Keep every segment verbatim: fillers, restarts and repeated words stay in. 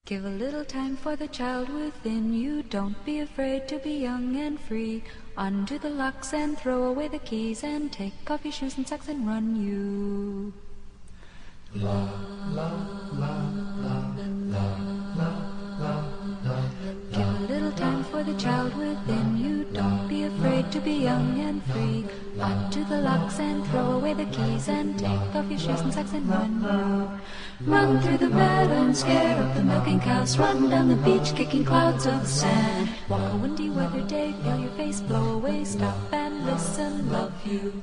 Give a little time for the child within you. Don't be afraid to be young and free. Undo the locks and throw away the keys, and take off your shoes and socks and run you. La la la la la la la la. Give a little time for the child within you. Don't be afraid to be young and free. Undo the locks and throw away the keys, and take off your shoes and socks and run you. Run through the meadow and scare up the milking cows. Run down the beach kicking clouds of sand. Walk a windy weather day, feel your face blow away. Stop and listen, love you.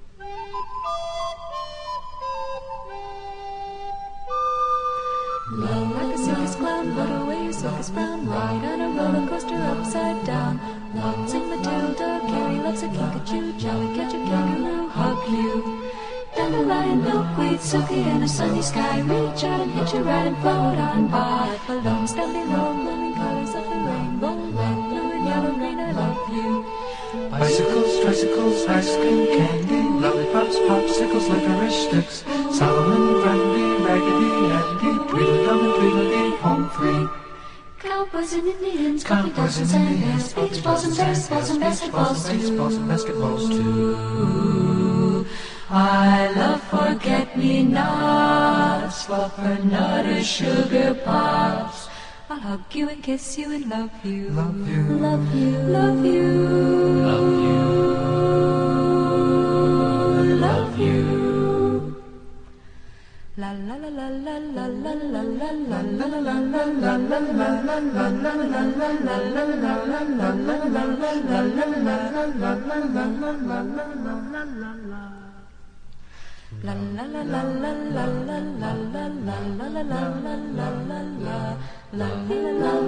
Low like a circus clown, put away your circus brown. Ride on a roller coaster upside down. Waltzing Matilda, Carrie loves a kinkajou. Jellycat, a kangaroo, hug you. Dandelion, milkweed, silky in a sunny sky. Reach out and hitch a ride and float on by. Balloons down below, blooming colors of the rainbow. Red, blue, and yellow rain, I love you. Bicycles, tricycles, ice cream, candy, lollipops, popsicles, licorice sticks, Solomon, Grundy, Raggedy Andy, Tweedledum and Tweedledee, home free. Cowboys and Indians, cowboys and sandals, beach balls and baseballs and basketballs too. Baseballs and basketballs too. I love forget-me-nots, fluffernutter, sugar pops. I'll hug you and kiss you and love you. Love you. Love you. Love you. Love you. Love you. La la la la la la la la la la la la la la la la la la la